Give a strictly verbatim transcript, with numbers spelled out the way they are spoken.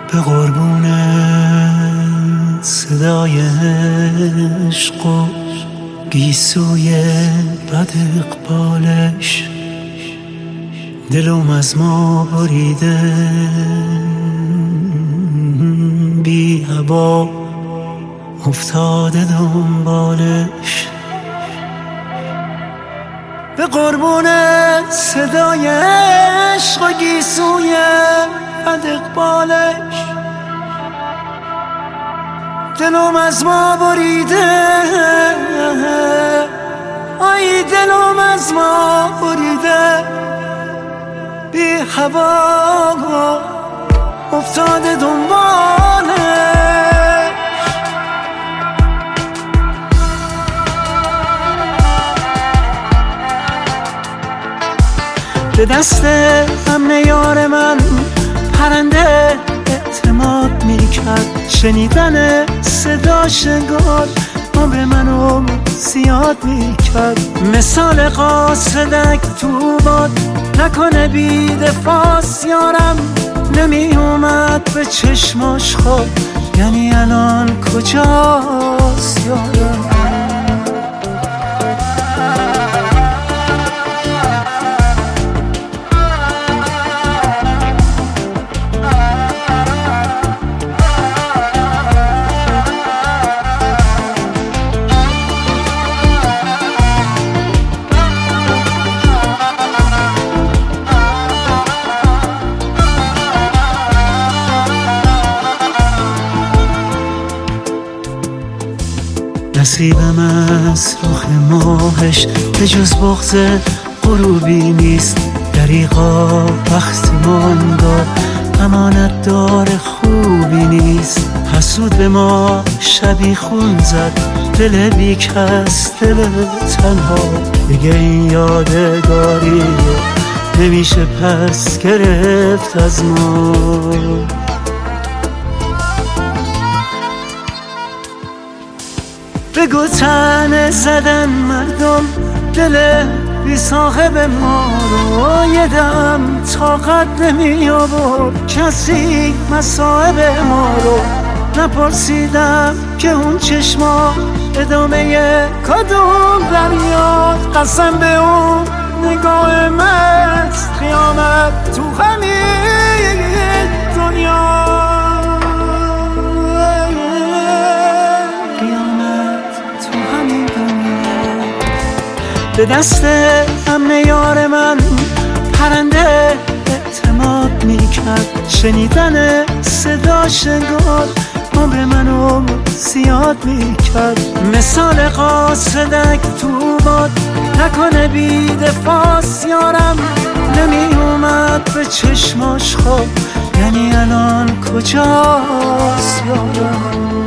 به قربون صدای عشق و گیسوی بد اقبالش دلم از ما بریده بی هوا افتاده دنبالش. به قربون صدای عشق و گیسوی بد اقبالش دلم از ما بریده، آی دلم از ما بریده بی هوا افتاده دنبالش. به دست امن یار من پرنده اعتماد میکرد، شنیدن صداش انگار عمر منو زیاد میکرد. مثال قاصدک تو باد نکنه بی دفاس یارم، نمی اومد به چشماش خواب، یعنی الان کجاست یارم؟ نصیبم از رخ ماهش به جز بغض غروبی نیست، دریغا وقت ماندار امانت دار خوبی نیست. حسود به ما شبی خون زد، دل بی کس دل تنها، دیگه این یادگاری نمیشه پس گرفت از ما. بگو تنه زدن مردم دل بی صاحب ما رو، یه دم طاقت نمی آورد کسی مصائب ما رو. نپرسیدم که اون چشما ادامه کدوم دریاست، قسم به اون نگاه مست قیامت تو همین دنیا. به دست امن یار من پرنده اعتماد میکرد، شنیدن صداش انگار عمر منو زیاد میکرد. مثال قاصدک تو باد نکنه بی دفاس یارم، نمی اومد به چشماش خواب، یعنی الان کجاست یارم؟